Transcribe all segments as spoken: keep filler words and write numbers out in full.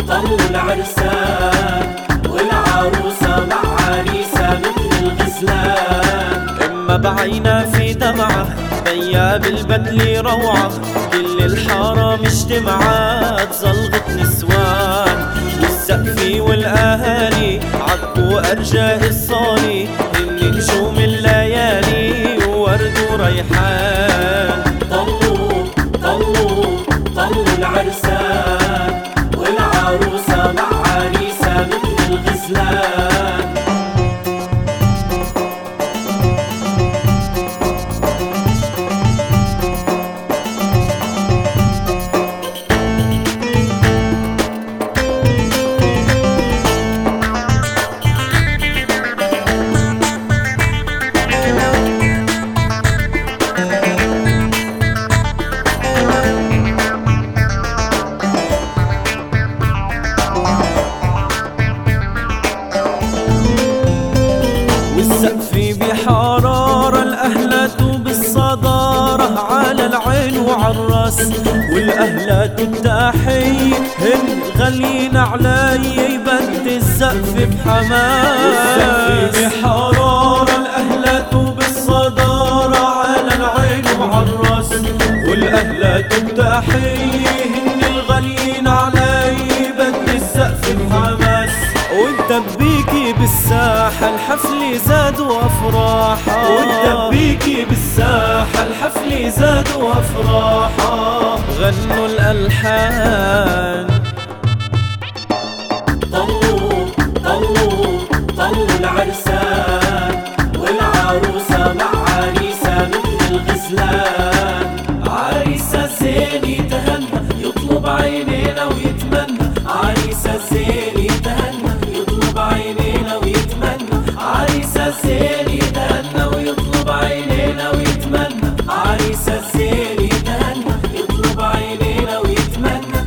طلوا العرسان والعروسة مع عريسة مثل الغزلان. اما بعينا في دمعة بيا بالبدل روعة، كل الحارة مجتمعات زلغت نسوان، والسقفي والاهالي عطوا ارجاء الصالي، هن نجوم الليالي وورد وريحان. طلوا طلوا طلوا العرسان والعروسة مع عريسة مثل الغزلان. والسقف بحرارة الأهلات بالصدارة على العين وعالراس، والأهلات التحية هن غاليين علي يبدي السقف بحماس. والسقف بحرارة الأهلات بالصدارة على العين وعالراس، والأهلات التحية هن الغاليين علي يبدي السقف بحماس. والدبيكي بالساحة الحفل زاد وافراحا، والدبيكي بالساحة الحفل زاد وافراحا، غنوا الألحان. طلوا طلوا طلوا العرسان والعروسة مع عريسة مثل الغزلان. عريسة زين يتهنى يطلب عينينا ويتمنى، عريسة زين يتهنى يطلب عينينا ويتمنى، عريسة زين يتهنى ويطلب عينينا ويتمنى، عريسة زين يتهنى يطلب عينينا ويتمنى.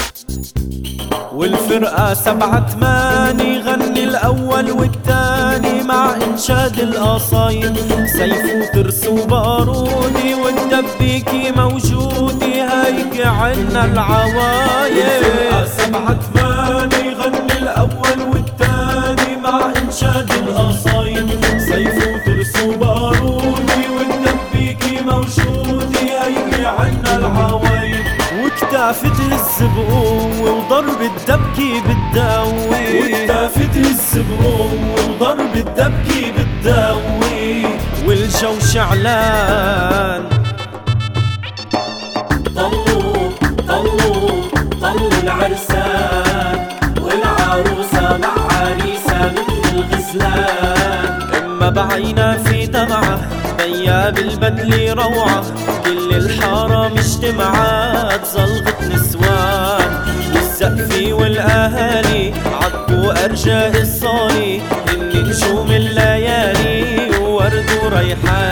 والفرقة سبعة تماني غني الأول والتاني مع إنشاد القصايد، سيف وترس وبارودي والدبيكي موجودي هيك عنا العوايد. الفرقة سبعة تماني غني الأول والتاني مع إنشاد القصايد، سيف وترس وبارودي والدبيكي موجودي هيك عنا العوايد. وكتاف تهز بقوة وضرب الدبكي بتداوي، وكتاف تهز بقوة وضرب الدبكي بتداوي، والجو شعلان. طلوا طلوا طلوا العرسان والعروسة مع عريسة مثل الغزلان. اما بعينا في دمعة بيا بالبدل روعة، كل الحارة مجتمعات زلغت نسوان، والسقفي والاهالي عطوا ارجاء الصالي، هن نجوم الليالي وورد وريحان.